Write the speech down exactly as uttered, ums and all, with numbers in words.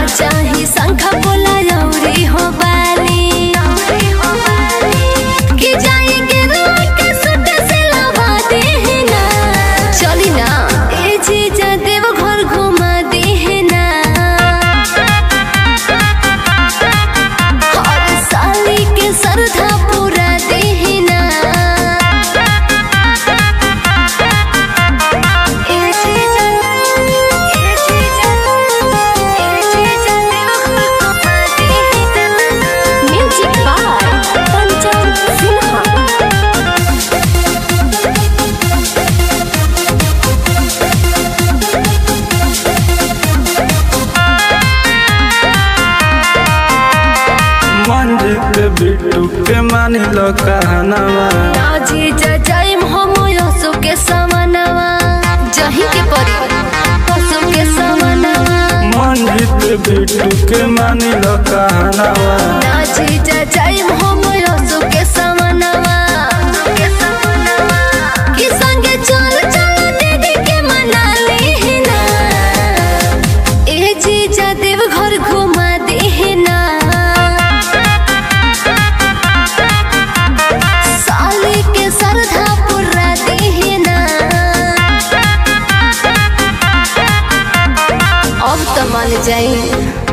चाहे शंख बोला रौरी हो बाली कि जाएंगे रोड के सुट से लगा दे ना चली ना ए जीजा देव घर घुमा दे ना और साली के सरधा पूरा दे ना ए जीजा ए जीजा ए जीजा देव घर घुमा दे ना म्यूजिक बाय पंचम सिन्हा मंजिल बिट्टू के मानी लो कहनावा नाजी जाइम हम यसु के समानवा जही के परी यसु के समानवा मंजिल बिट्टू के मानी लो कहनावा नाजी जाइम हम यसु के समानवा के समानवा कि संगे चल चल दीदी के मना ले ना ए जीजा देव घर घुमा दे ना साली के सरधा पूरा दे ना अब तो मान जाए।